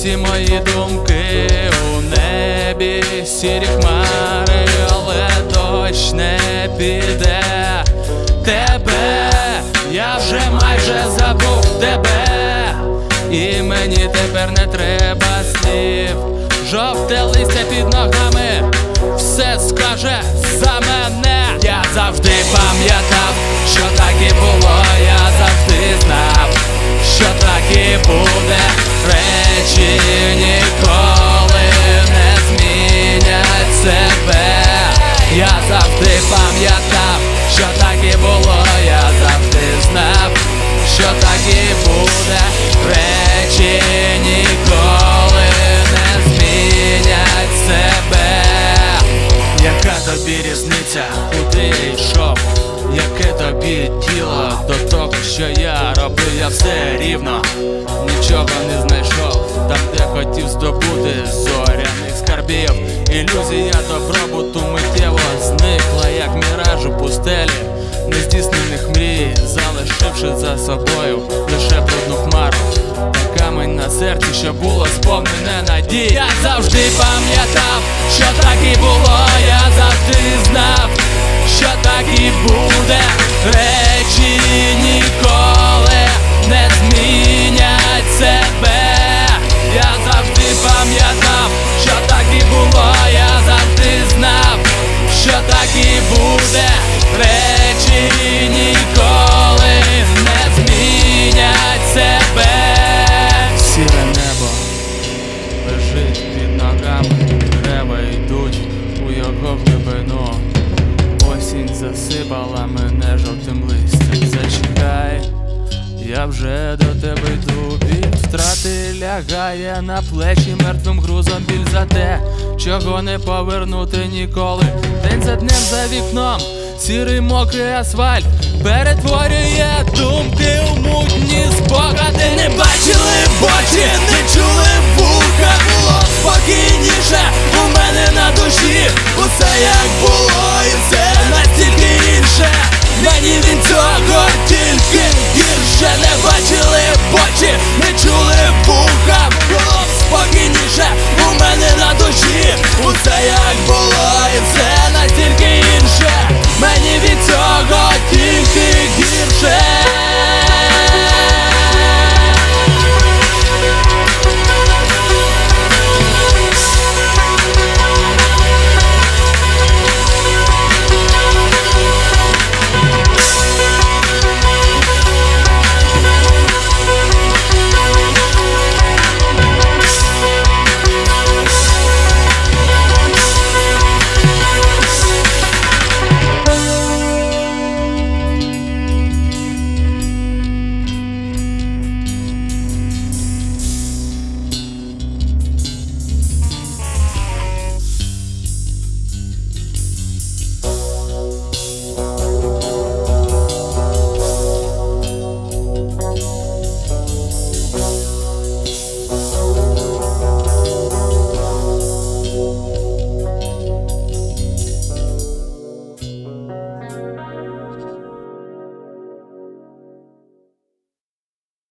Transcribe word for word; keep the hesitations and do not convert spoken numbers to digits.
всі мої думки у небі, сірі хмари, але дощ не піде. Тебе я вже майже забув тебе, і мені тепер не треба слів. Жовте листя під ногами все скаже за мене. Я завжди пам'ятав, що так і було, я завжди знав, що так і буде. Речі ніколи не змінять себе. Я завжди пам'ятав, що так і було, я завжди знав, що так і буде. Речі ніколи не змінять себе. Яка тобі різниця, куди я йшов? Яке тобі діло до того, що я робив? Я все рівно нічого не знайшов там, де хотів здобути зоряних скарбів. Ілюзія добробуту миттєво зникла, як міраж у пустелі нездійснених мрій, залишивши за собою лише брудну хмару та камінь на серці, що було сповнене надії. Я завжди пам'ятав, що так і було, я завжди знав, що так і буде. Речі ніколи не змінять себе. Я завжди пам'ятав, що так і було, я завжди знав, що так і буде. Речі ніколи не змінять себе. Сіре небо лежить під ногами, дерева йдуть у його глибину. Осінь засипала мене жовтим листям. Зачекай, я вже до тебе йду. Біль втрати лягає на плечі мертвим грузом. Біль за те, чого не повернути ніколи. День за днем за вікном сірий мокрий асфальт перетворює думки у мутні спогади. Не бачили в очі, не чули в вуха, було спокійніше у мене на душі. Усе як було і все настільки інше. Мені від цього тільки гірше. Не бачили в очі, не